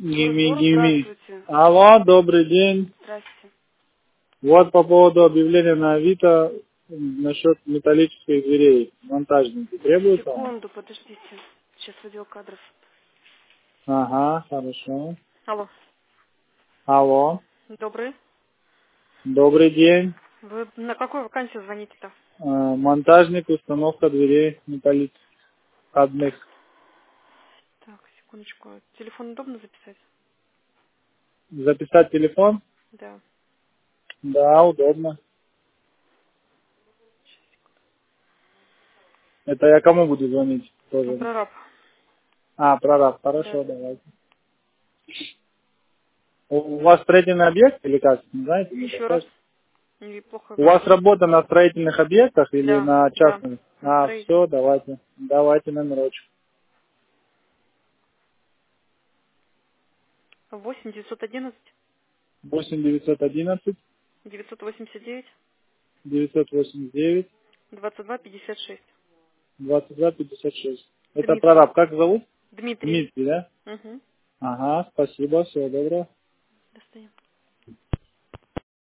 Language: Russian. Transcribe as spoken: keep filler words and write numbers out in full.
Гими, Разбор, гими. здравствуйте. Алло, добрый день. Здравствуйте. Вот по поводу объявления на Авито насчет металлических дверей. Монтажники требуются? Секунду, подождите. Сейчас в отдел кадров. Ага, хорошо. Алло. Алло, Добрый. добрый день. Вы на какую вакансию звоните-то? Э, Монтажник, установка дверей металлических входных. Так, секундочку. Телефон удобно записать? Записать телефон? Да. Да, удобно. Это я кому буду звонить? Ну, Тоже. прораб. А, прораб, Да. хорошо, давайте. У вас строительный объект или как? Не знаете? Не Еще раз. расскажете? Или плохо У вас слышно? работа на строительных объектах или Да, на да. частных? На А, все, строительном. давайте. Давайте номерочек. восемь девятьсот одиннадцать восемь девятьсот одиннадцать девятьсот восемьдесят девять девятьсот восемьдесят девять двадцать два пятьдесят шесть. двадцать два пятьдесят шесть. Это Дмитрий. прораб. Как зовут? Дмитрий. Дмитрий, да? Угу. Ага, спасибо, всего доброго.